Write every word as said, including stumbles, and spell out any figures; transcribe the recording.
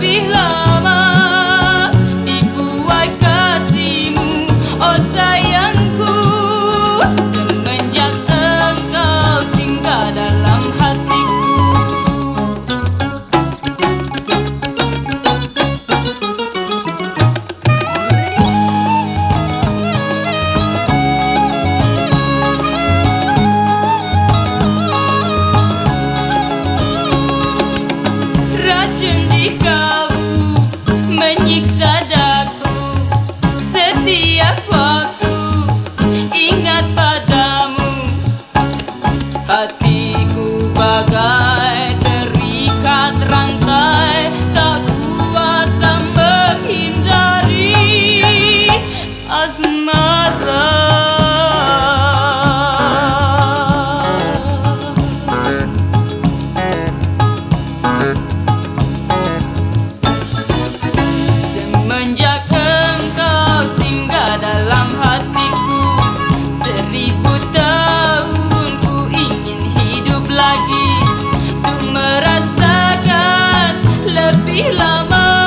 lebih lama dibuai kasihmu, oh sayangku. Semenjak engkau singgah dalam hatiku, racun di kalbu menyiksa daku setiap waktu ingat padamu. Hatiku bagai terikat rantai, tak kuasa menghindari asmara. Semenjak engkau singgah dalam hatiku, seribu tahun ku ingin hidup lagi untuk merasakan lebih lama